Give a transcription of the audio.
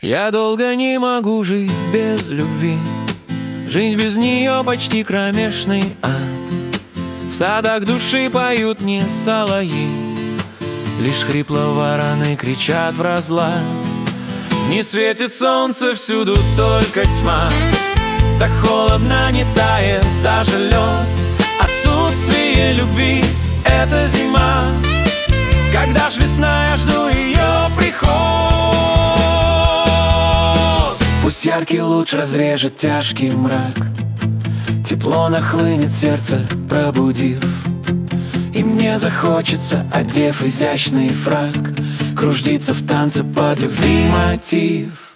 Я долго не могу жить без любви. Жизнь без нее почти кромешный ад. В садах души поют не соловьи, лишь хрипло вороны кричат вразлад. Не светит солнце, всюду только тьма. Так холодно, не тает даже лед. Отсутствие любви — это зима. Когда ж весна, я жду ее приход. Пусть яркий луч разрежет тяжкий мрак, тепло нахлынет сердце, пробудив. И мне захочется, одев изящный фрак, кружиться в танце под любви мотив.